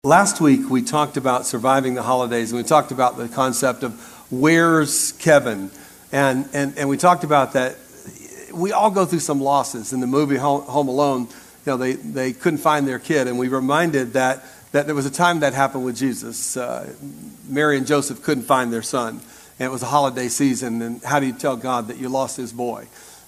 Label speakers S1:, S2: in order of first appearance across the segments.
S1: Last week we talked about surviving the holidays, and we talked about the concept of where's Kevin, and we talked about that we all go through some losses. In the movie Home Alone, they couldn't find their kid, and we reminded that there was a time that happened with Jesus. Mary and Joseph couldn't find their son, and it was a holiday season, and how do you tell God that you lost his boy?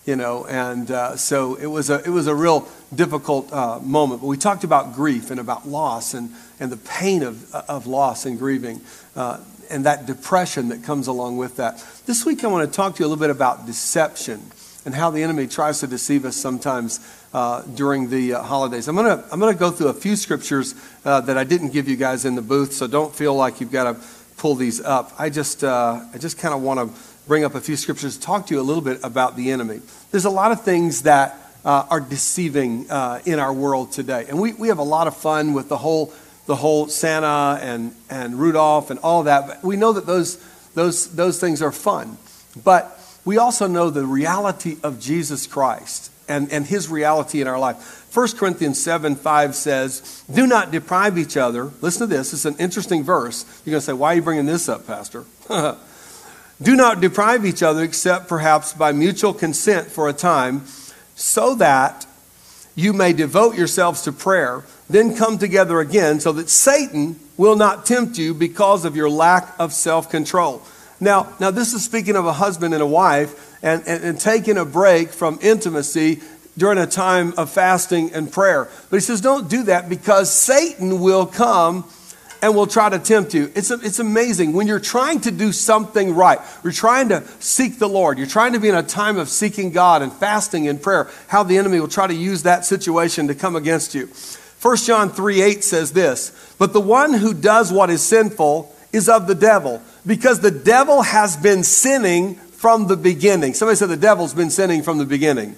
S1: So it was a real difficult moment. But we talked about grief and about loss and the pain of loss and grieving and that depression that comes along with that. This week I want to talk to you a little bit about deception and how the enemy tries to deceive us sometimes during the holidays. I'm gonna go through a few scriptures that I didn't give you guys in the booth, so don't feel like you've got to pull these up. I just kind of want to bring up a few scriptures to talk to you a little bit about the enemy. There's a lot of things that are deceiving in our world today, and we have a lot of fun with the whole Santa and Rudolph and all that. But we know that those things are fun, but we also know the reality of Jesus Christ and his reality in our life. 1 Corinthians 7:5 says, "Do not deprive each other." Listen to this. It's an interesting verse. You're going to say, "Why are you bringing this up, Pastor?" "Do not deprive each other except perhaps by mutual consent for a time, so that you may devote yourselves to prayer, then come together again so that Satan will not tempt you because of your lack of self-control." Now this is speaking of a husband and a wife and taking a break from intimacy during a time of fasting and prayer. But he says don't do that because Satan will come and will try to tempt you. It's amazing. When you're trying to do something right, you're trying to seek the Lord, you're trying to be in a time of seeking God and fasting and prayer, how the enemy will try to use that situation to come against you. 1 John 3:8 says this, "But the one who does what is sinful is of the devil, because the devil has been sinning from the beginning." Somebody said the devil's been sinning from the beginning.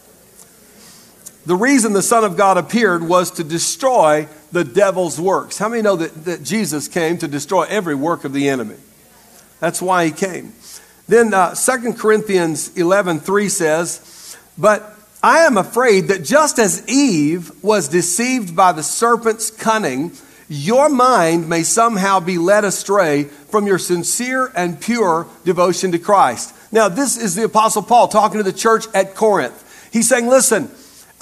S1: The reason the Son of God appeared was to destroy the devil's works. How many know that Jesus came to destroy every work of the enemy? That's why he came. Then 2 Corinthians 11:3 says, "But I am afraid that just as Eve was deceived by the serpent's cunning, your mind may somehow be led astray from your sincere and pure devotion to Christ." Now, this is the Apostle Paul talking to the church at Corinth. He's saying, listen,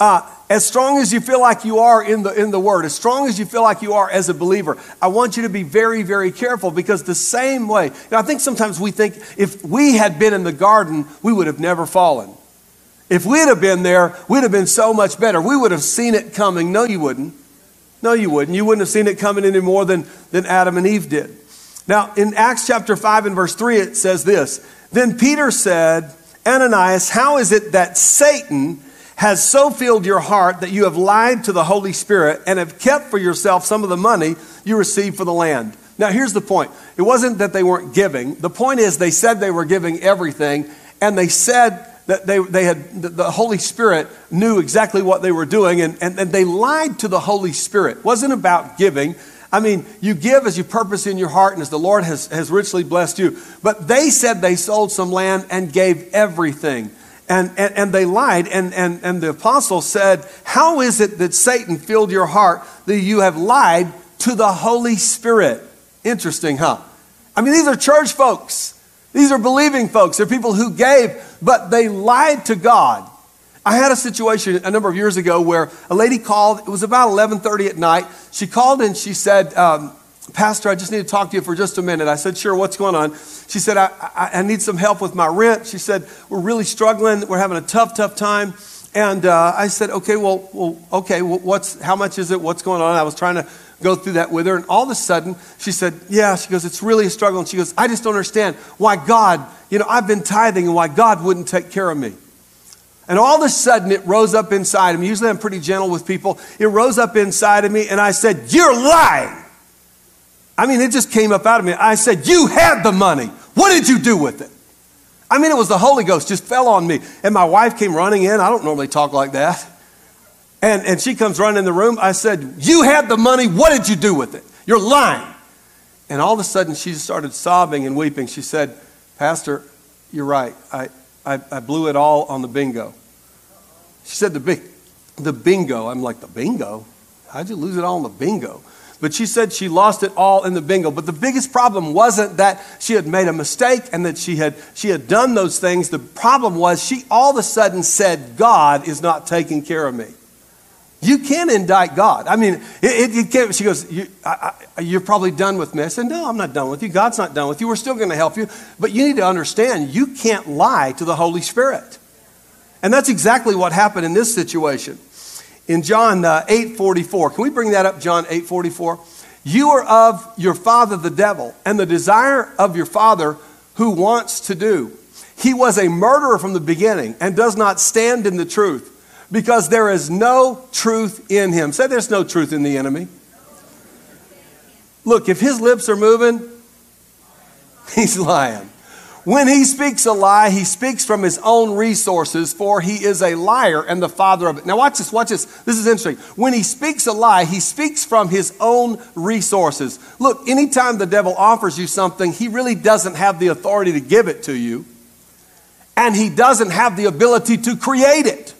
S1: as strong as you feel like you are in the Word, as strong as you feel like you are as a believer, I want you to be very, very careful, because the same way, I think sometimes we think if we had been in the garden, we would have never fallen. If we'd have been there, we'd have been so much better. We would have seen it coming. No, you wouldn't. No, you wouldn't. You wouldn't have seen it coming any more than Adam and Eve did. Now, in Acts chapter 5 and verse 3, it says this, "Then Peter said, 'Ananias, how is it that Satan has so filled your heart that you have lied to the Holy Spirit and have kept for yourself some of the money you received for the land?'" Now, here's the point. It wasn't that they weren't giving. The point is they said they were giving everything, and they said that they had, the Holy Spirit knew exactly what they were doing, and they lied to the Holy Spirit. It wasn't about giving. I mean, you give as you purpose in your heart and as the Lord has richly blessed you. But they said they sold some land and gave everything. And they lied. And the apostle said, "How is it that Satan filled your heart that you have lied to the Holy Spirit?" Interesting, huh? I mean, these are church folks. These are believing folks. They're people who gave, but they lied to God. I had a situation a number of years ago where a lady called. It was about 11:30 at night. She called and she said, "Pastor, I just need to talk to you for just a minute." I said, "Sure, what's going on?" She said, I need some help with my rent. She said, "We're really struggling. We're having a tough time." And I said, okay, how much is it? What's going on? I was trying to go through that with her. And all of a sudden, she said, "Yeah," she goes, "it's really a struggle." And she goes, "I just don't understand why God, I've been tithing and why God wouldn't take care of me." And all of a sudden, it rose up inside of me. Usually I'm pretty gentle with people. It rose up inside of me and I said, "You're lying." I mean, it just came up out of me. I said, "You had the money. What did you do with it?" I mean, it was the Holy Ghost just fell on me. And my wife came running in. I don't normally talk like that. And she comes running in the room. I said, "You had the money. What did you do with it? You're lying." And all of a sudden, she just started sobbing and weeping. She said, "Pastor, you're right. I blew it all on the bingo." She said, the bingo. I'm like, "The bingo? How'd you lose it all on the bingo?" But she said she lost it all in the bingo. But the biggest problem wasn't that she had made a mistake and that she had done those things. The problem was she all of a sudden said, God is not taking care of me. You can't indict God. I mean, it can't. She goes, you're probably done with me. I said, no, I'm not done with you. God's not done with you. We're still going to help you. But you need to understand, you can't lie to the Holy Spirit. And that's exactly what happened in this situation. In John 8:44, can we bring that up, John 8:44? You are of your father the devil, and the desire of your father who wants to do. He was a murderer from the beginning and does not stand in the truth, because there is no truth in him. Say there's no truth in the enemy. Look, if his lips are moving, he's lying. When he speaks a lie, he speaks from his own resources, for he is a liar and the father of it. Now watch this, watch this. This is interesting. When he speaks a lie, he speaks from his own resources. Look, anytime the devil offers you something, he really doesn't have the authority to give it to you. And he doesn't have the ability to create it.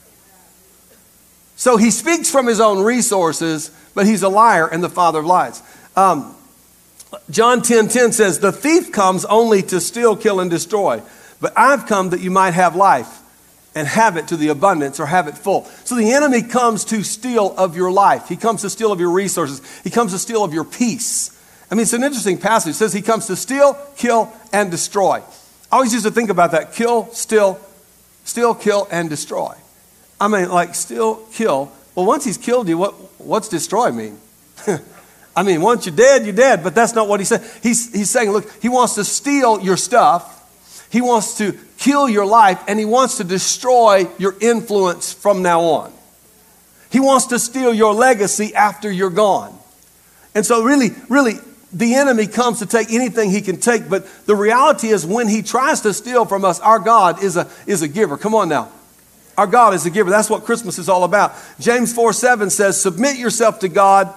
S1: So he speaks from his own resources, but he's a liar and the father of lies. John 10:10 says, the thief comes only to steal, kill, and destroy. But I've come that you might have life and have it to the abundance, or have it full. So the enemy comes to steal of your life. He comes to steal of your resources. He comes to steal of your peace. I mean, it's an interesting passage. It says he comes to steal, kill, and destroy. I always used to think about that. Kill, steal, kill, and destroy. I mean, like steal, kill. Well, once he's killed you, what's destroy mean? I mean, once you're dead, but that's not what he said. He's saying, look, he wants to steal your stuff. He wants to kill your life, and he wants to destroy your influence from now on. He wants to steal your legacy after you're gone. And so really, the enemy comes to take anything he can take, but the reality is when he tries to steal from us, our God is a giver. Come on now. Our God is a giver. That's what Christmas is all about. James 4:7 says, submit yourself to God,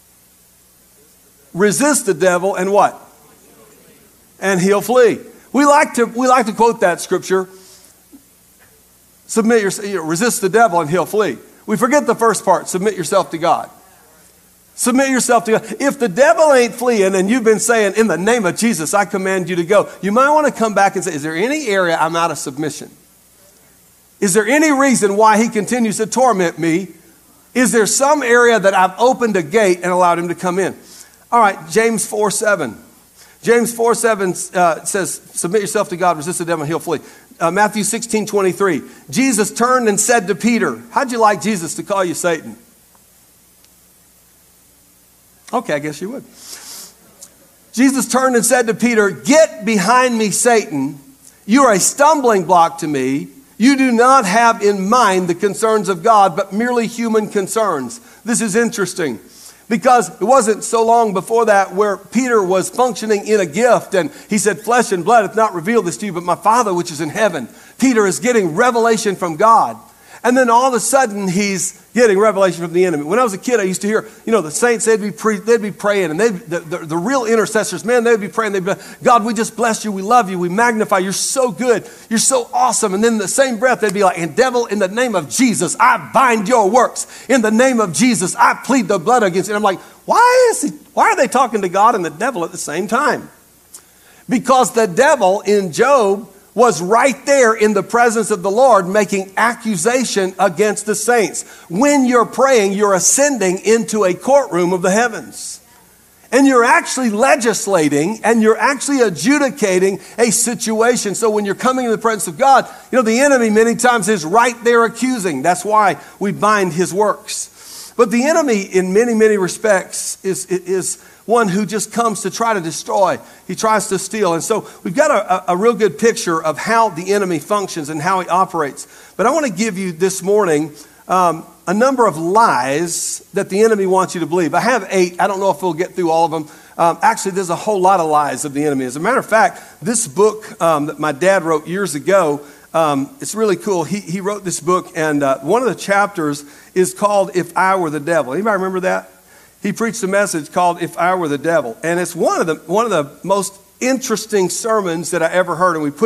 S1: resist the devil, and what? And he'll flee. We like to quote that scripture. Resist the devil and he'll flee. We forget the first part, submit yourself to God. Submit yourself to God. If the devil ain't fleeing and you've been saying, in the name of Jesus, I command you to go, you might want to come back and say, is there any area I'm out of submission? Is there any reason why he continues to torment me? Is there some area that I've opened a gate and allowed him to come in? All right, James 4:7. James 4:7 says, submit yourself to God, resist the devil, and he'll flee. Matthew 16:23. Jesus turned and said to Peter, how'd you like Jesus to call you Satan? Okay, I guess you would. Jesus turned and said to Peter, get behind me, Satan. You are a stumbling block to me. You do not have in mind the concerns of God, but merely human concerns. This is interesting. Because it wasn't so long before that where Peter was functioning in a gift and he said, flesh and blood hath not revealed this to you, but my Father which is in heaven. Peter is getting revelation from God. And then all of a sudden he's getting revelation from the enemy. When I was a kid, I used to hear, the saints, they'd be praying, and the real intercessors, man, they'd be praying. They'd be like, God, we just bless you. We love you. We magnify. You're so good. You're so awesome. And then in the same breath, they'd be like, and devil, in the name of Jesus, I bind your works. In the name of Jesus, I plead the blood against you. And I'm like, why are they talking to God and the devil at the same time? Because the devil in Job was right there in the presence of the Lord making accusation against the saints. When you're praying, you're ascending into a courtroom of the heavens. And you're actually legislating and you're actually adjudicating a situation. So when you're coming in the presence of God, the enemy many times is right there accusing. That's why we bind his works. But the enemy in many, many respects is one who just comes to try to destroy. He tries to steal. And so we've got a real good picture of how the enemy functions and how he operates. But I want to give you this morning a number of lies that the enemy wants you to believe. I have 8. I don't know if we'll get through all of them. Actually, there's a whole lot of lies of the enemy. As a matter of fact, this book that my dad wrote years ago, it's really cool. He wrote this book, and one of the chapters is called If I Were the Devil. Anybody remember that? He preached a message called If I Were the Devil. And it's one of the most interesting sermons that I ever heard. And we put it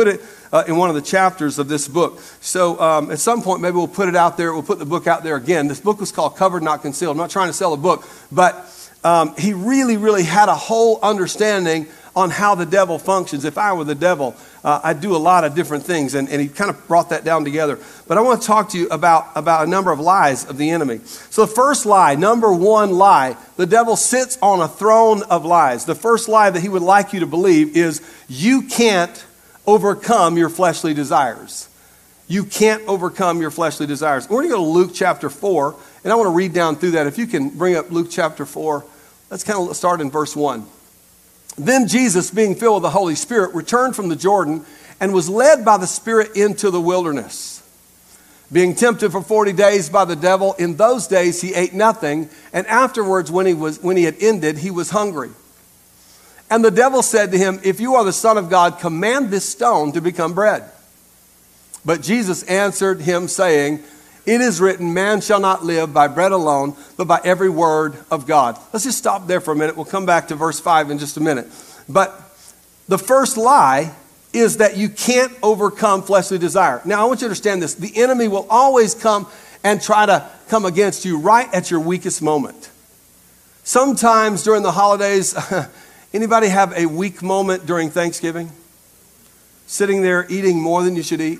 S1: in one of the chapters of this book. So at some point, maybe we'll put it out there. We'll put the book out there again. This book was called Covered, Not Concealed. I'm not trying to sell a book, but he really, really had a whole understanding on how the devil functions. If I were the devil, I'd do a lot of different things, and he kind of brought that down together. But I want to talk to you about a number of lies of the enemy. So the first lie, number one lie, the devil sits on a throne of lies. The first lie that he would like you to believe is you can't overcome your fleshly desires. You can't overcome your fleshly desires. We're going to go to Luke chapter 4, and I want to read down through that. If you can bring up Luke chapter 4, let's kind of start in verse 1. Then Jesus, being filled with the Holy Spirit, returned from the Jordan and was led by the Spirit into the wilderness, being tempted for 40 days by the devil. In those days he ate nothing, and afterwards when he had ended, he was hungry. And the devil said to him, "If you are the Son of God, command this stone to become bread." But Jesus answered him, saying, "It is written, man shall not live by bread alone, but by every word of God." Let's just stop there for a minute. We'll come back to verse 5 in just a minute. But the first lie is that you can't overcome fleshly desire. Now, I want you to understand this. The enemy will always come and try to come against you right at your weakest moment. Sometimes during the holidays, anybody have a weak moment during Thanksgiving? Sitting there eating more than you should eat?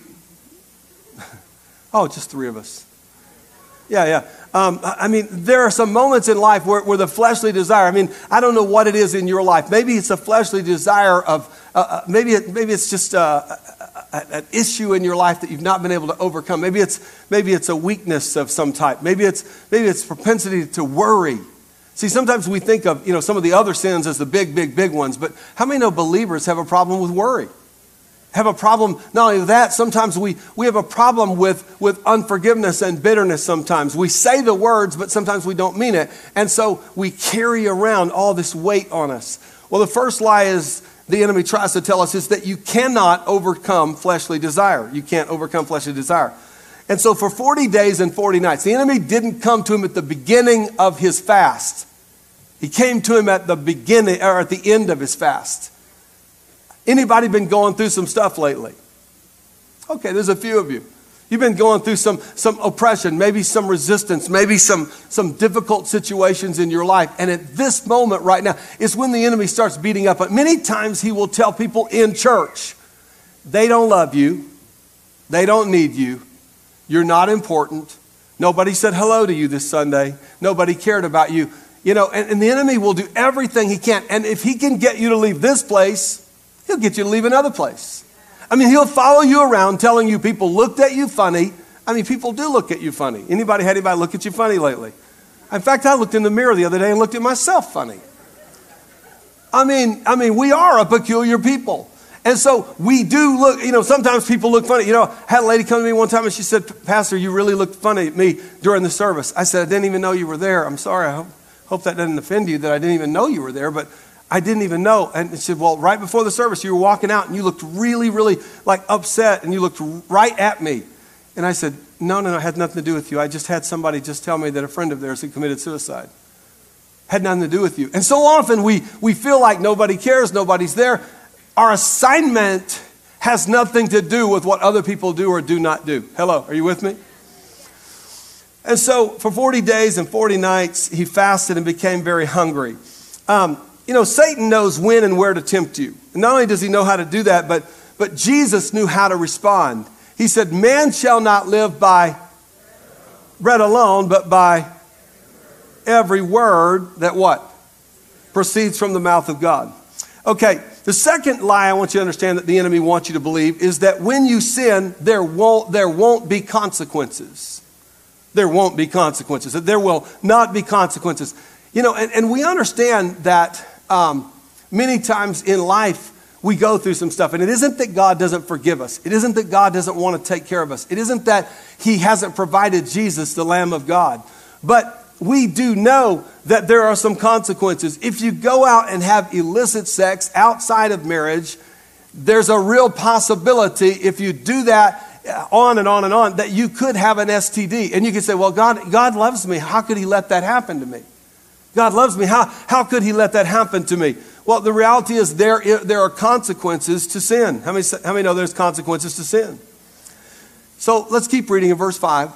S1: Oh, just 3 of us. Yeah. I mean, there are some moments in life where the fleshly desire, I mean, I don't know what it is in your life. Maybe it's a fleshly desire of, maybe it's just an issue in your life that you've not been able to overcome. Maybe it's a weakness of some type. Maybe it's propensity to worry. See, sometimes we think of, some of the other sins as the big ones, but how many know believers have a problem with worry? Have a problem, not only that, sometimes we have a problem with unforgiveness and bitterness sometimes. We say the words, but sometimes we don't mean it. And so we carry around all this weight on us. Well, the first lie is the enemy tries to tell us is that you cannot overcome fleshly desire. You can't overcome fleshly desire. And so for 40 days and 40 nights, the enemy didn't come to him at the beginning of his fast. He came to him at the beginning or at the end of his fast. Anybody been going through some stuff lately? Okay, there's a few of you. You've been going through some oppression, maybe some resistance, maybe some difficult situations in your life. And at this moment right now is when the enemy starts beating up. Many times he will tell people in church, they don't love you. They don't need you. You're not important. Nobody said hello to you this Sunday. Nobody cared about you. And the enemy will do everything he can. And if he can get you to leave this place, he'll get you to leave another place. I mean, he'll follow you around telling you people looked at you funny. I mean, people do look at you funny. Had anybody look at you funny lately? In fact, I looked in the mirror the other day and looked at myself funny. I mean, we are a peculiar people. And so we do look, sometimes people look funny. I had a lady come to me one time and she said, "Pastor, you really looked funny at me during the service." I said, "I didn't even know you were there. I'm sorry. I hope that doesn't offend you that I didn't even know you were there, but I didn't even know." And she said, "Well, right before the service, you were walking out and you looked really, really like upset and you looked right at me." And I said, No, it had nothing to do with you. I just had somebody just tell me that a friend of theirs had committed suicide. Had nothing to do with you. And so often we feel like nobody cares, nobody's there. Our assignment has nothing to do with what other people do or do not do. Hello, are you with me? And so for 40 days and 40 nights, he fasted and became very hungry. Satan knows when and where to tempt you. And not only does he know how to do that, but Jesus knew how to respond. He said, "Man shall not live by bread alone, but by every word that" what? "Proceeds from the mouth of God." Okay, the second lie I want you to understand that the enemy wants you to believe is that when you sin, there won't be consequences. There won't be consequences. That there will not be consequences. And we understand that many times in life we go through some stuff. And it isn't that God doesn't forgive us. It isn't that God doesn't want to take care of us. It isn't that he hasn't provided Jesus, the Lamb of God. But we do know that there are some consequences. If you go out and have illicit sex outside of marriage, there's a real possibility if you do that on and on and on, that you could have an STD. And you could say, "Well, God loves me. How could he let that happen to me?" God loves me. How could he let that happen to me? Well, the reality is there are consequences to sin. How many know there's consequences to sin? So let's keep reading in verse 5.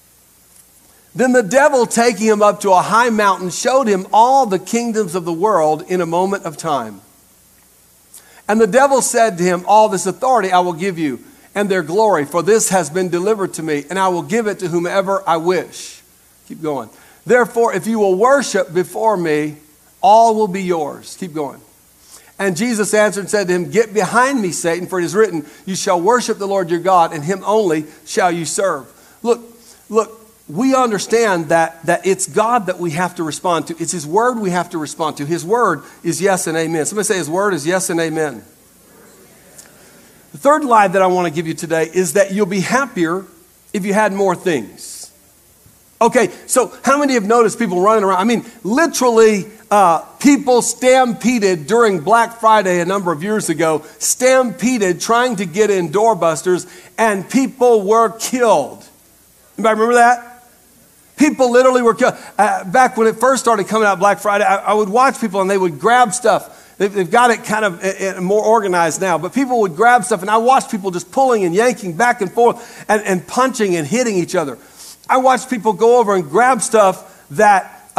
S1: Then the devil, taking him up to a high mountain, showed him all the kingdoms of the world in a moment of time. And the devil said to him, all this authority I will give you, and their glory, for this has been delivered to me, and I will give it to whomever I wish. Keep going. Therefore, if you will worship before me, all will be yours. Keep going. And Jesus answered and said to him, get behind me, Satan, for it is written, you shall worship the Lord your God, and him only shall you serve. Look, we understand that it's God that we have to respond to. It's his word we have to respond to. His word is yes and amen. Somebody say his word is yes and amen. The third lie that I want to give you today is that you'll be happier if you had more things. Okay, so how many have noticed people running around? I mean, literally, people stampeded during Black Friday a number of years ago, stampeded trying to get in doorbusters, and people were killed. Anybody remember that? People literally were killed. Back when it first started coming out Black Friday, I would watch people and they would grab stuff. They've got it kind of more organized now, but people would grab stuff, and I watched people just pulling and yanking back and forth and punching and hitting each other. I watched people go over and grab stuff that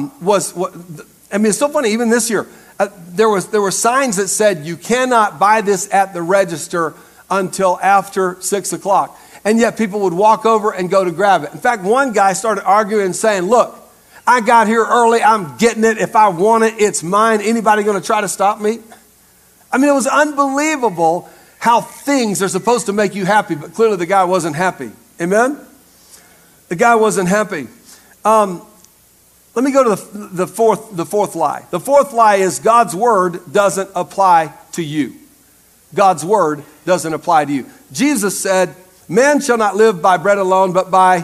S1: it's so funny, even this year, there were signs that said you cannot buy this at the register until after 6 o'clock. And yet people would walk over and go to grab it. In fact, one guy started arguing and saying, look, I got here early, I'm getting it. If I want it, it's mine. Anybody going to try to stop me? I mean, it was unbelievable how things are supposed to make you happy, but clearly the guy wasn't happy. Amen? The guy wasn't happy. Let me go to the fourth lie. The fourth lie is God's word doesn't apply to you. God's word doesn't apply to you. Jesus said, man shall not live by bread alone, but by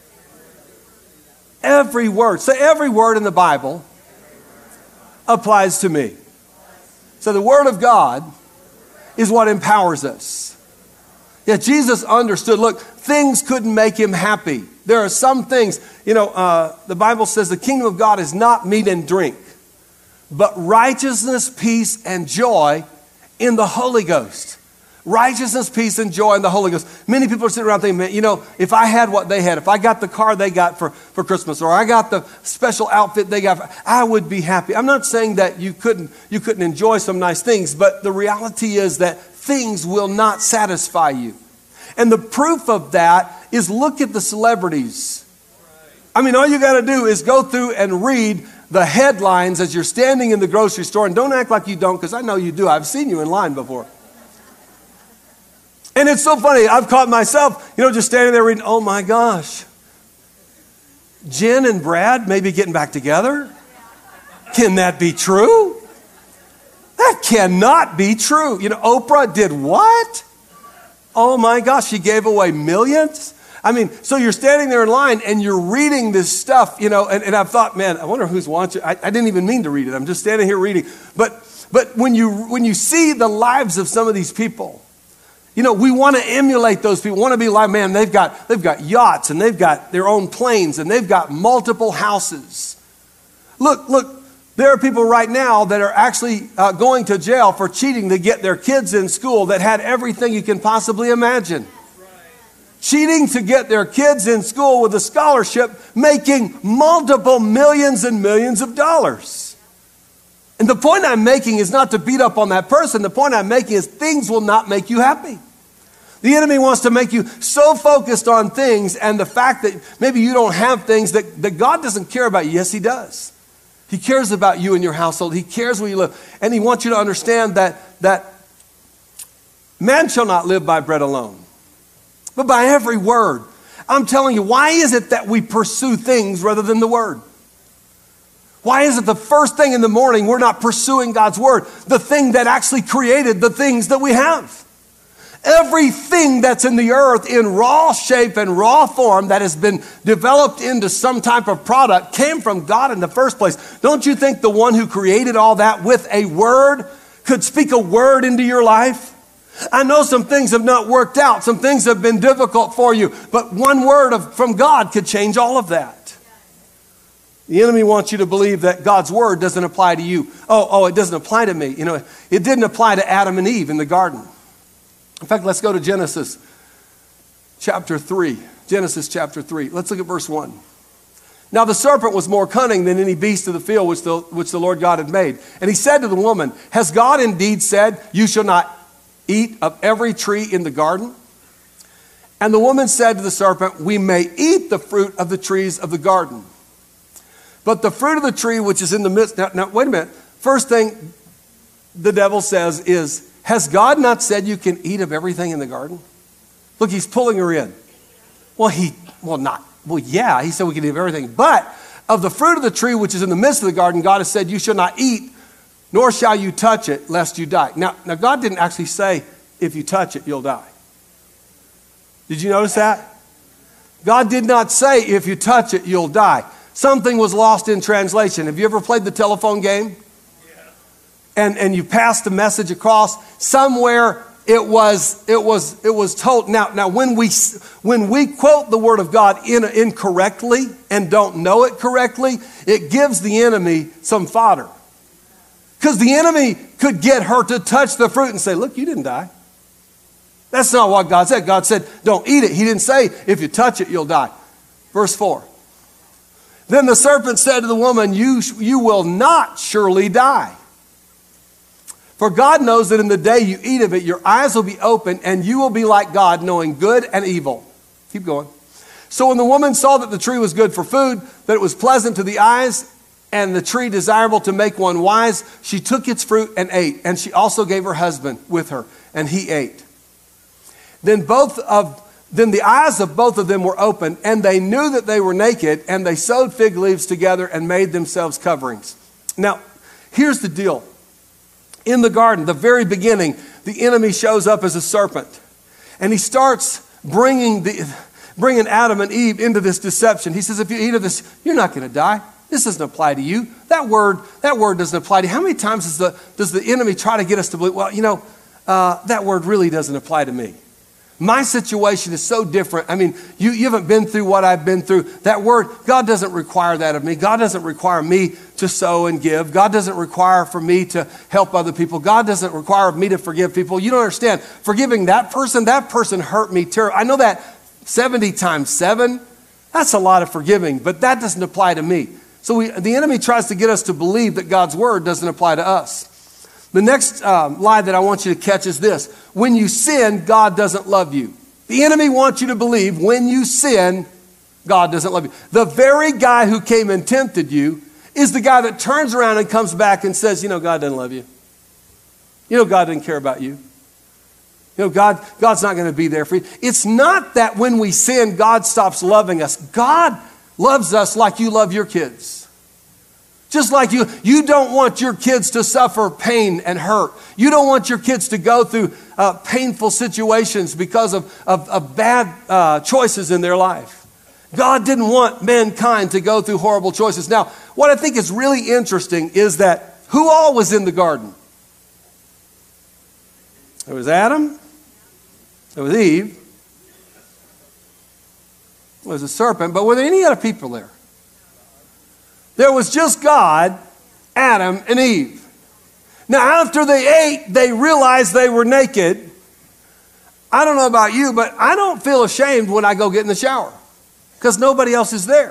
S1: every word. So every word in the Bible applies to me. So the word of God is what empowers us. Yeah, Jesus understood, look, things couldn't make him happy. There are some things, the Bible says the kingdom of God is not meat and drink, but righteousness, peace, and joy in the Holy Ghost. Righteousness, peace, and joy in the Holy Ghost. Many people are sitting around thinking, man, if I had what they had, if I got the car they got for Christmas, or I got the special outfit they got, I would be happy. I'm not saying that you couldn't enjoy some nice things, but the reality is that things will not satisfy you. And the proof of that is look at the celebrities. I mean, all you got to do is go through and read the headlines as you're standing in the grocery store. And don't act like you don't, because I know you do. I've seen you in line before. And it's so funny. I've caught myself, just standing there reading, oh my gosh. Jen and Brad maybe getting back together? Can that be true? That cannot be true. Oprah did what? Oh my gosh, she gave away millions? I mean, so you're standing there in line and you're reading this stuff, and I've thought, man, I wonder who's watching. I didn't even mean to read it. I'm just standing here reading. But when you see the lives of some of these people, we want to emulate those people. We want to be like, man, they've got yachts, and they've got their own planes, and they've got multiple houses. Look, there are people right now that are actually going to jail for cheating to get their kids in school that had everything you can possibly imagine. Right. Cheating to get their kids in school with a scholarship, making multiple millions and millions of dollars. And the point I'm making is not to beat up on that person. The point I'm making is things will not make you happy. The enemy wants to make you so focused on things and the fact that maybe you don't have things that God doesn't care about you. Yes, he does. He cares about you and your household. He cares where you live. And he wants you to understand that man shall not live by bread alone, but by every word. I'm telling you, why is it that we pursue things rather than the word? Why is it the first thing in the morning we're not pursuing God's word, the thing that actually created the things that we have? Everything that's in the earth in raw shape and raw form that has been developed into some type of product came from God in the first place. Don't you think the one who created all that with a word could speak a word into your life? I know some things have not worked out. Some things have been difficult for you. But one word from God could change all of that. The enemy wants you to believe that God's word doesn't apply to you. It doesn't apply to me. It didn't apply to Adam and Eve in the garden. In fact, let's go to Genesis chapter 3. Genesis chapter 3. Let's look at verse 1. Now the serpent was more cunning than any beast of the field which the Lord God had made. And he said to the woman, has God indeed said, you shall not eat of every tree in the garden? And the woman said to the serpent, we may eat the fruit of the trees of the garden. But the fruit of the tree which is in the midst... Now wait a minute. First thing the devil says is, has God not said you can eat of everything in the garden? Look, he's pulling her in. Yeah, he said we can eat of everything. But of the fruit of the tree which is in the midst of the garden, God has said, you shall not eat, nor shall you touch it, lest you die. Now God didn't actually say, if you touch it, you'll die. Did you notice that? God did not say, if you touch it, you'll die. Something was lost in translation. Have you ever played the telephone game? Yeah. And you passed the message across. Somewhere it was told. Now when we quote the word of God incorrectly and don't know it correctly, it gives the enemy some fodder. Because the enemy could get her to touch the fruit and say, look, you didn't die. That's not what God said. God said, don't eat it. He didn't say, if you touch it, you'll die. Verse 4. Then the serpent said to the woman, you will not surely die. For God knows that in the day you eat of it, your eyes will be open and you will be like God, knowing good and evil. Keep going. So when the woman saw that the tree was good for food, that it was pleasant to the eyes, and the tree desirable to make one wise, she took its fruit and ate. And she also gave her husband with her, and he ate. Then the eyes of both of them were opened, and they knew that they were naked, and they sewed fig leaves together and made themselves coverings. Now, here's the deal. In the garden, the very beginning, the enemy shows up as a serpent, and he starts bringing Adam and Eve into this deception. He says, if you eat of this, you're not going to die. This doesn't apply to you. That word doesn't apply to you. How many times does the enemy try to get us to believe, that word really doesn't apply to me? My situation is so different. I mean, you haven't been through what I've been through. That word, God doesn't require that of me. God doesn't require me to sow and give. God doesn't require for me to help other people. God doesn't require me to forgive people. You don't understand. Forgiving that person hurt me terribly. I know that 70 times 7, that's a lot of forgiving, but that doesn't apply to me. So the enemy tries to get us to believe that God's word doesn't apply to us. The next lie that I want you to catch is this. When you sin, God doesn't love you. The enemy wants you to believe when you sin, God doesn't love you. The very guy who came and tempted you is the guy that turns around and comes back and says, God doesn't love you. God doesn't care about you. God's not going to be there for you. It's not that when we sin, God stops loving us. God loves us like you love your kids. Just like you don't want your kids to suffer pain and hurt. You don't want your kids to go through painful situations because of bad choices in their life. God didn't want mankind to go through horrible choices. Now, what I think is really interesting is that who all was in the garden? There was Adam. There was Eve. There was a serpent. But were there any other people there? There was just God, Adam, and Eve. Now, after they ate, they realized they were naked. I don't know about you, but I don't feel ashamed when I go get in the shower because nobody else is there.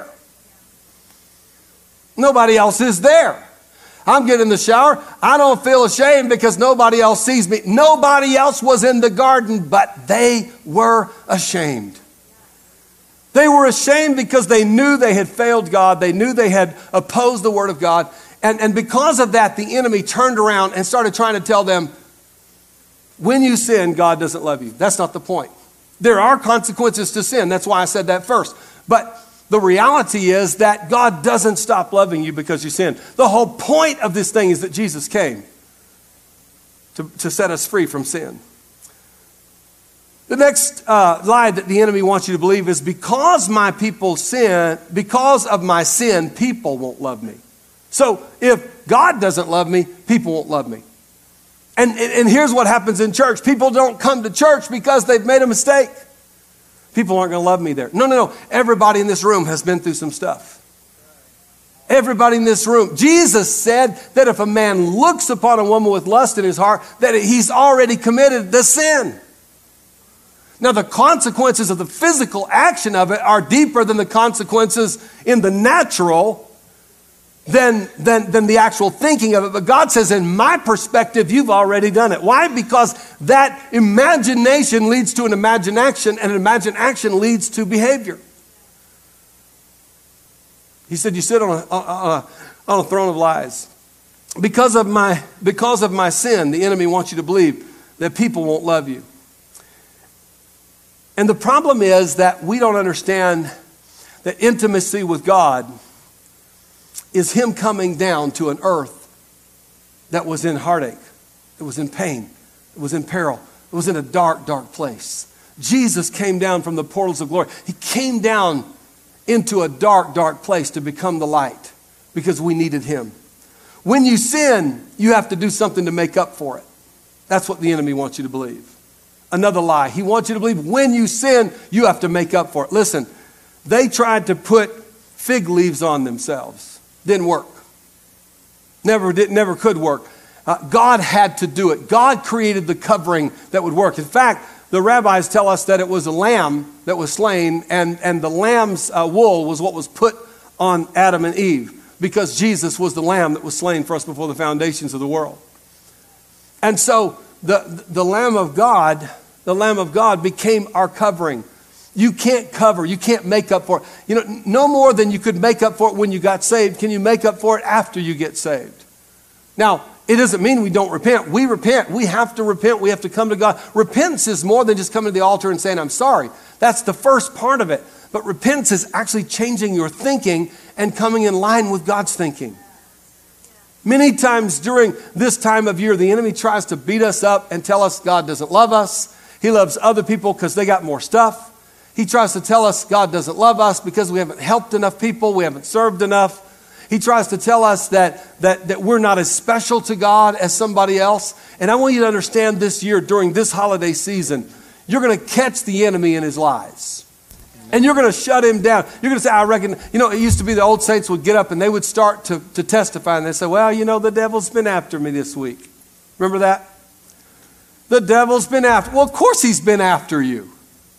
S1: Nobody else is there. I'm getting in the shower. I don't feel ashamed because nobody else sees me. Nobody else was in the garden, but they were ashamed. They were ashamed because they knew they had failed God. They knew they had opposed the word of God. And because of that, the enemy turned around and started trying to tell them, when you sin, God doesn't love you. That's not the point. There are consequences to sin. That's why I said that first. But the reality is that God doesn't stop loving you because you sin. The whole point of this thing is that Jesus came to set us free from sin. The next lie that the enemy wants you to believe is because my people sin, because of my sin, people won't love me. So if God doesn't love me, people won't love me. And here's what happens in church. People don't come to church because they've made a mistake. People aren't going to love me there. No. Everybody in this room has been through some stuff. Everybody in this room. Jesus said that if a man looks upon a woman with lust in his heart, that he's already committed the sin. Now, the consequences of the physical action of it are deeper than the consequences in the natural than the actual thinking of it. But God says, in my perspective, you've already done it. Why? Because that imagination leads to an imagined action, and an imagined action leads to behavior. He said, you sit on a throne of lies. Because of my sin, the enemy wants you to believe that people won't love you. And the problem is that we don't understand that intimacy with God is Him coming down to an earth that was in heartache, it was in pain, it was in peril, it was in a dark, dark place. Jesus came down from the portals of glory. He came down into a dark, dark place to become the light because we needed Him. When you sin, you have to do something to make up for it. That's what the enemy wants you to believe. Another lie. He wants you to believe when you sin, you have to make up for it. Listen, they tried to put fig leaves on themselves. Didn't work. Never could work. God had to do it. God created the covering that would work. In fact, the rabbis tell us that it was a lamb that was slain, and the lamb's wool was what was put on Adam and Eve, because Jesus was the lamb that was slain for us before the foundations of the world. And so the Lamb of God became our covering. You can't cover, you can't make up for it. You know, no more than you could make up for it when you got saved, can you make up for it after you get saved. Now, it doesn't mean we don't repent. We repent. We have to repent. We have to come to God. Repentance is more than just coming to the altar and saying, I'm sorry. That's the first part of it. But repentance is actually changing your thinking and coming in line with God's thinking. Many times during this time of year, the enemy tries to beat us up and tell us God doesn't love us. He loves other people because they got more stuff. He tries to tell us God doesn't love us because we haven't helped enough people, we haven't served enough. He tries to tell us that we're not as special to God as somebody else. And I want you to understand this year, during this holiday season, you're going to catch the enemy in his lies. And you're going to shut him down. You're going to say, I reckon, you know, it used to be the old saints would get up and they would start to testify. And they say, well, you know, the devil's been after me this week. Remember that? The devil's been after. Well, of course he's been after you.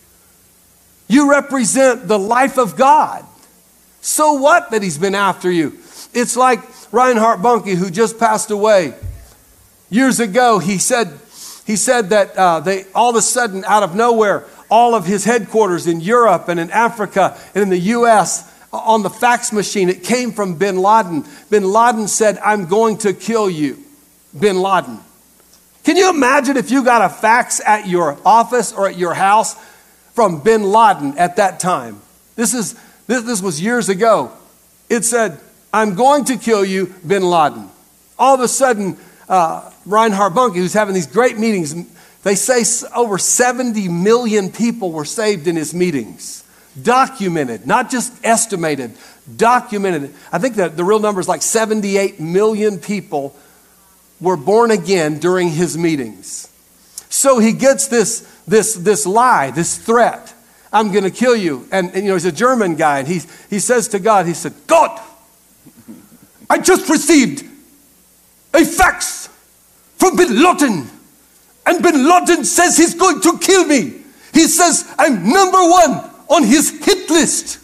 S1: You represent the life of God. So what that he's been after you? It's like Reinhard Bonnke, who just passed away years ago. He said that they all of a sudden, out of nowhere, all of his headquarters in Europe and in Africa and in the U.S. on the fax machine, it came from bin Laden. Bin Laden said, I'm going to kill you. Bin Laden. Can you imagine if you got a fax at your office or at your house from bin Laden at that time? This was years ago. It said, I'm going to kill you, bin Laden. All of a sudden, Reinhard Bonnke, who's having these great meetings, they say over 70 million people were saved in his meetings. Documented, not just estimated, documented. I think that the real number is like 78 million people were born again during his meetings. So he gets this lie, this threat. I'm going to kill you. And you know, he's a German guy, and he says to God, he said, God, I just received a fax from bin Laden. And bin Laden says he's going to kill me. He says I'm number one on his hit list.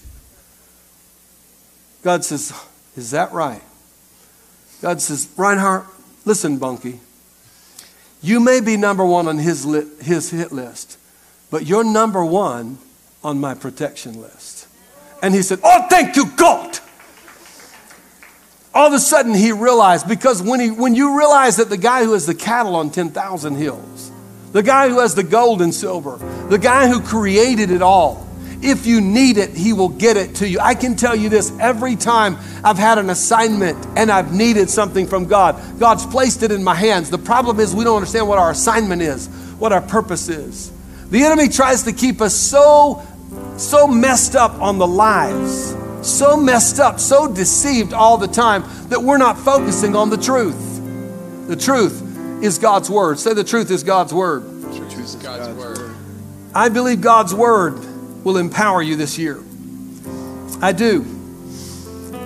S1: God says, is that right? God says, Reinhard, listen, Bonnke. You may be number one on his hit list, but you're number one on my protection list. And he said, oh, thank you, God. All of a sudden he realized, because when you realize that the guy who has the cattle on 10,000 hills, the guy who has the gold and silver, the guy who created it all, if you need it, he will get it to you. I can tell you this, every time I've had an assignment and I've needed something from God, God's placed it in my hands. The problem is we don't understand what our assignment is, what our purpose is. The enemy tries to keep us so messed up on the lies, so messed up, so deceived all the time that we're not focusing on the truth. The truth is God's word. Say the truth is God's word.
S2: The truth is God's word.
S1: I believe God's word will empower you this year. I do.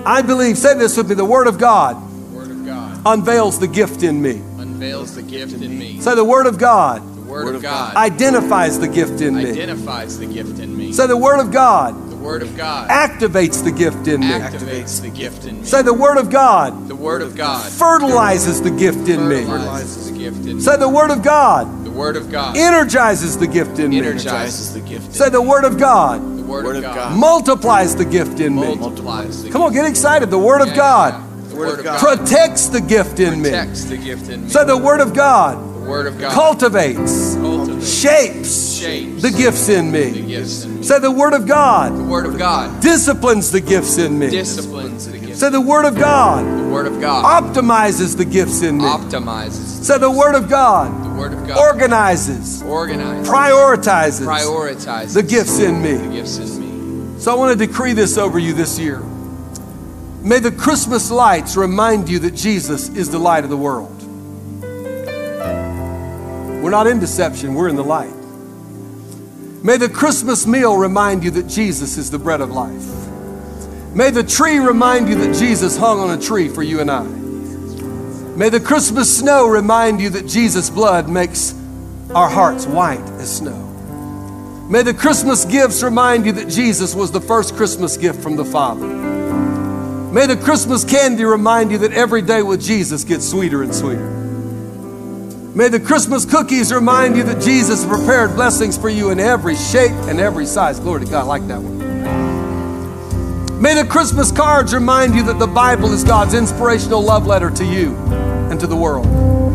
S1: I believe, say this with me, the Word of God
S2: The Word of God
S1: unveils the gift in me.
S2: unveils the gift in me.
S1: Say the Word of God
S2: The Word of God
S1: identifies the gift in me.
S2: identifies the gift in me.
S1: Say the Word of God
S2: The Word of God
S1: activates the gift in me.
S2: activates the gift in me.
S1: Say the Word of God
S2: The Word of God
S1: fertilizes the gift in me.
S2: fertilizes the gift in me.
S1: Say the Word of God
S2: The Word of God
S1: energizes the gift in me.
S2: energizes the gift in
S1: Say the Word of God
S2: me. The Word of God
S1: multiplies the gift in me.
S2: multiplies the
S1: Come on,
S2: gift.
S1: get excited. The Word of
S2: Yeah,
S1: God
S2: yeah. The Word of God
S1: protects the gift in me.
S2: protects the gift in me.
S1: Say the Word of God
S2: The Word of God
S1: cultivates,
S2: cultivates,
S1: shapes
S2: shapes
S1: the gifts in
S2: the
S1: me.
S2: gifts in me.
S1: Say the Word of God
S2: The Word of God
S1: disciplines the gifts in me.
S2: disciplines the gifts.
S1: Say the Word of God
S2: The Word of God
S1: optimizes the gifts in me.
S2: optimizes.
S1: Say the Word of God
S2: The Word of God
S1: organizes,
S2: organizes,
S1: prioritizes the gifts in
S2: the
S1: me.
S2: gifts in me.
S1: So I want to decree this over you this year. May the Christmas lights remind you that Jesus is the light of the world. We're not in deception, we're in the light. May the Christmas meal remind you that Jesus is the bread of life. May the tree remind you that Jesus hung on a tree for you and I. May the Christmas snow remind you that Jesus' blood makes our hearts white as snow. May the Christmas gifts remind you that Jesus was the first Christmas gift from the Father. May the Christmas candy remind you that every day with Jesus gets sweeter and sweeter. May the Christmas cookies remind you that Jesus prepared blessings for you in every shape and every size. Glory to God, I like that one. May the Christmas cards remind you that the Bible is God's inspirational love letter to you and to the world.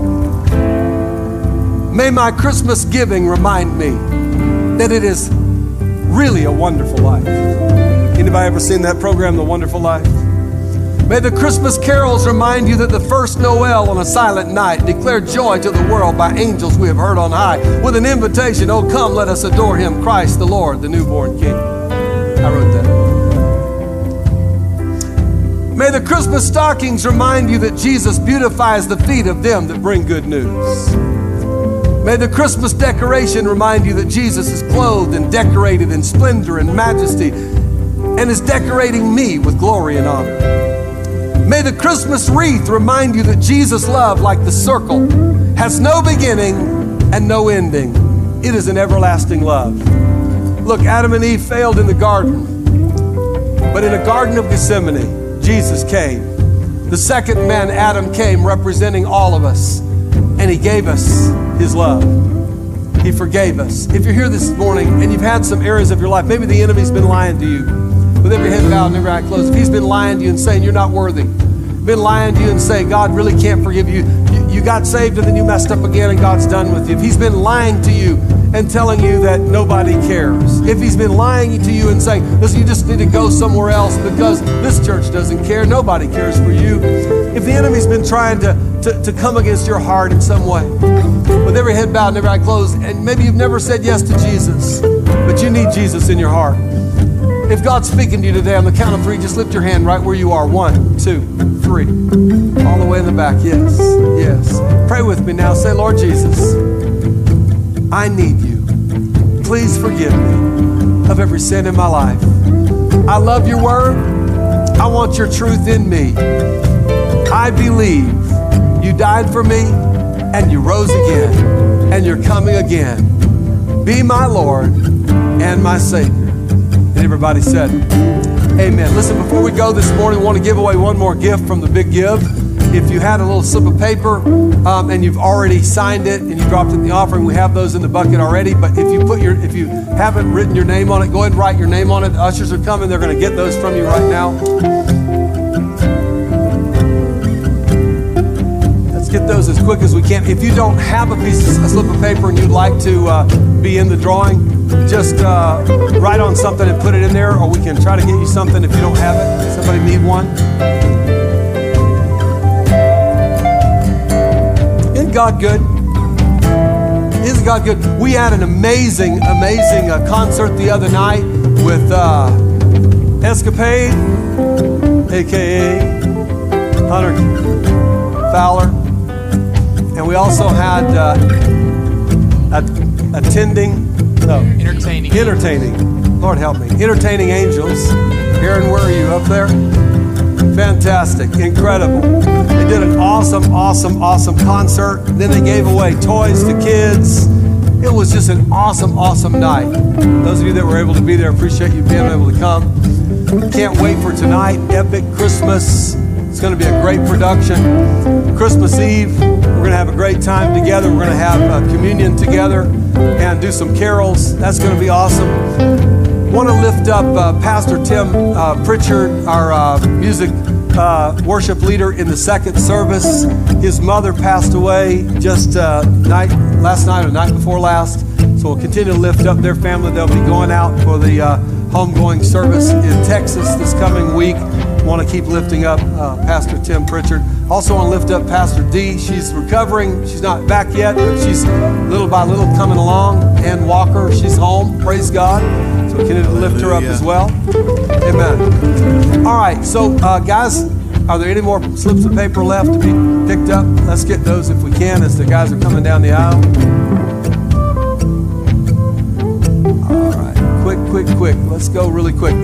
S1: May my Christmas giving remind me that it is really a wonderful life. Anybody ever seen that program, The Wonderful Life? May the Christmas carols remind you that the first Noel on a silent night declared joy to the world by angels we have heard on high, with an invitation, oh come, let us adore him, Christ the Lord, the newborn King. I wrote that. May the Christmas stockings remind you that Jesus beautifies the feet of them that bring good news. May the Christmas decoration remind you that Jesus is clothed and decorated in splendor and majesty and is decorating me with glory and honor. May the Christmas wreath remind you that Jesus' love, like the circle, has no beginning and no ending. It is an everlasting love. Look, Adam and Eve failed in the garden, but in a garden of Gethsemane, Jesus came. The second man, Adam, came representing all of us, and he gave us his love. He forgave us. If you're here this morning and you've had some areas of your life, maybe the enemy's been lying to you, with every head bowed and every eye closed, if he's been lying to you and saying you're not worthy, been lying to you and saying God really can't forgive you, you got saved and then you messed up again and God's done with you, if he's been lying to you and telling you that nobody cares, if he's been lying to you and saying, listen, you just need to go somewhere else because this church doesn't care, nobody cares for you, if the enemy's been trying to come against your heart in some way, with every head bowed and every eye closed, and maybe you've never said yes to Jesus, but you need Jesus in your heart. If God's speaking to you today, on the count of three, just lift your hand right where you are. 1, 2, 3. All the way in the back. Yes, yes. Pray with me now. Say, Lord Jesus, I need you. Please forgive me of every sin in my life. I love your word. I want your truth in me. I believe you died for me and you rose again and you're coming again. Be my Lord and my Savior. And everybody said, amen. Listen, before we go this morning, we want to give away one more gift from the Big Give. If you had a little slip of paper and you've already signed it and you dropped it in the offering, we have those in the bucket already. But if you haven't written your name on it, go ahead and write your name on it. The ushers are coming. They're going to get those from you right now. Let's get those as quick as we can. If you don't have a slip of paper and you'd like to be in the drawing, just write on something and put it in there, or we can try to get you something if you don't have it. Somebody need one? Isn't God good? Isn't God good? We had an amazing concert the other night with Escapade, a.k.a. Hunter Fowler. And we also had entertaining. Lord help me. Entertaining angels. Aaron, where are you? Up there? Fantastic. Incredible. They did an awesome concert. Then they gave away toys to kids. It was just an awesome night. Those of you that were able to be there, appreciate you being able to come. Can't wait for tonight. Epic Christmas. It's going to be a great production. Christmas Eve, we're going to have a great time together. We're going to have communion together and do some carols. That's going to be awesome. Want to lift up Pastor Tim Pritchard, our music worship leader in the second service. His mother passed away just last night or night before last. So we'll continue to lift up their family. They'll be going out for the homegoing service in Texas this coming week. Want to keep lifting up Pastor Tim Pritchard. Also want to lift up Pastor D. She's recovering. She's not back yet, but she's little by little coming along. Ann Walker, she's home. Praise God. So we can lift her up as well. Amen. All right, so guys, are there any more slips of paper left to be picked up? Let's get those if we can as the guys are coming down the aisle. All right, quick. Let's go really quick.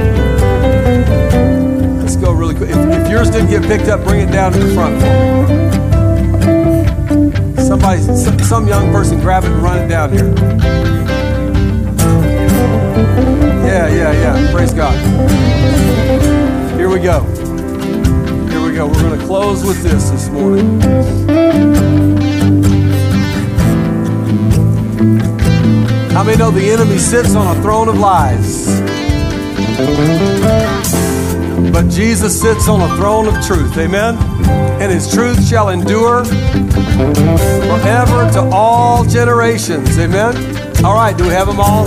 S1: Let's go really quick. If yours didn't get picked up, bring it down to the front for me. Some young person grab it and run it down here. Yeah. Praise God. Here we go. We're going to close with this morning. How many know the enemy sits on a throne of lies? But Jesus sits on a throne of truth. Amen? And his truth shall endure forever to all generations. Amen? All right, do we have them all?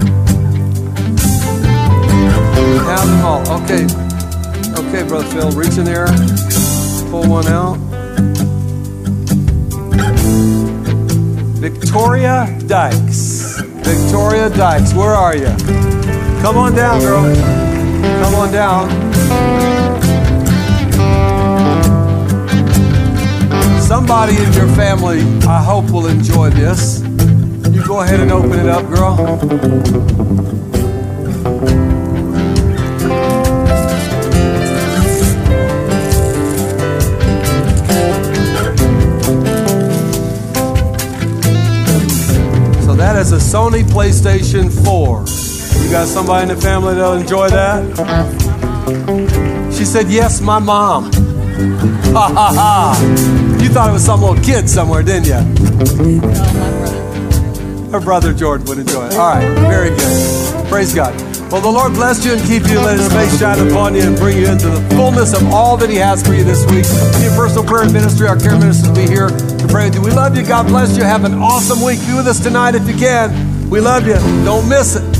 S1: Have them all. Okay, Brother Phil, reach in there, pull one out. Victoria Dykes, where are you? Come on down, girl. Come on down. Somebody in your family, I hope, will enjoy this. You go ahead and open it up, girl. That is a Sony PlayStation 4. You got somebody in the family that'll enjoy that? She said, yes, my mom. Ha ha ha. You thought it was some little kid somewhere, didn't you? Her brother Jordan would enjoy it. All right, very good. Praise God. Well, the Lord bless you and keep you, let his face shine upon you and bring you into the fullness of all that he has for you this week. In personal prayer ministry, our care ministers will be here to pray with you. We love you. God bless you. Have an awesome week. Be with us tonight if you can. We love you. Don't miss it.